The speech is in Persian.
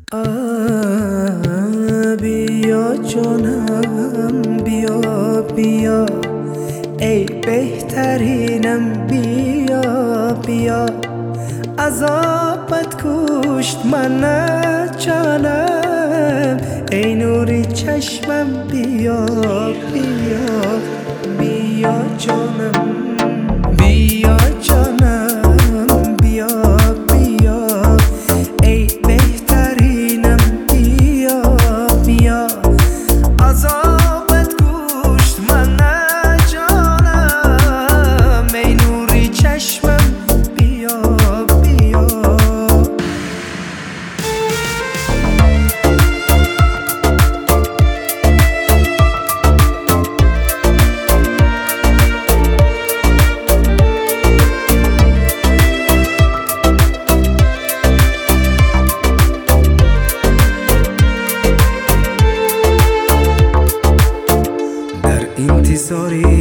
بیا جانم بیا بیا، ای بهترینم بیا بیا. عذابت کشت من نه جانم، ای نوری چشمم بیا بیا. بیا جانم بیا جانم بیا بیا، ای بهترینم بیا بیا. عذابت کشت من نه جانم، ای نوری چشمم بیا بیا. انتظاری